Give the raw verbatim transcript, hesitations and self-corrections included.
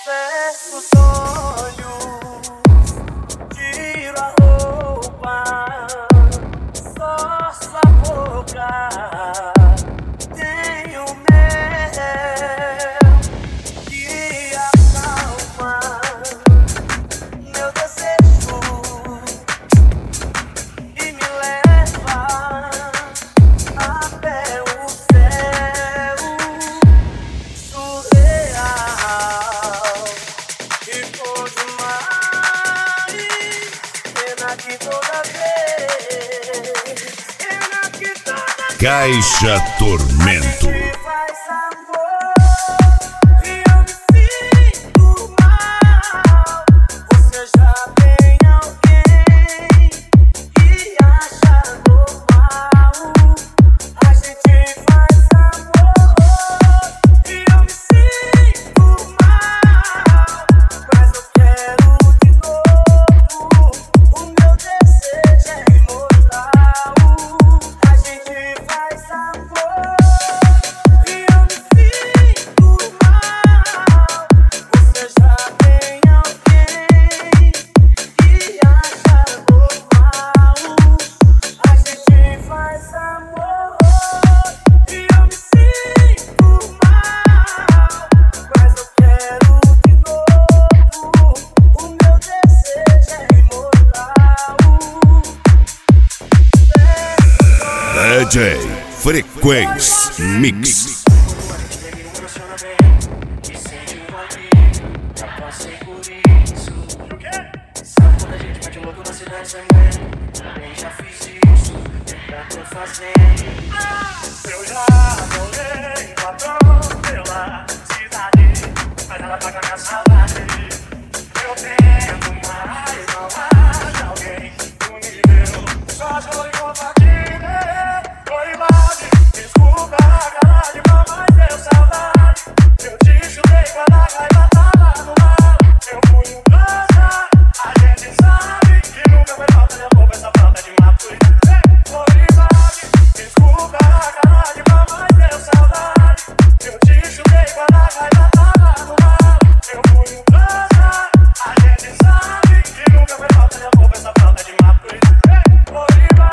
Fecho os olhos, tiro a roupa, só sua boca. Tenho mel que acalma meu desejo e me leva até o céu surreal. E por demais, pena que toda vez, pena que toda vez Caixa Tormento. me faz amor e eu me sinto mal. Você já tem alguém que acha normal. A gente faz amor e eu me sinto mal, mas eu quero de novo. O meu desejo é imortal. A gente faz amor e eu me sinto mal. Você já tem alguém que acha normal. A gente faz amor e eu me sinto mal, mas eu quero de novo. O meu desejo é imortal. D J Frequência Mix. Quando a gente termina, emociona bem. E sente um ali, já passei por isso. Sabe quando a gente bate louco na cidade sem moer? Também já fiz isso, ainda tô fazendo. Eu já rolei ladrão pela cidade, mas ela paga minha saudade.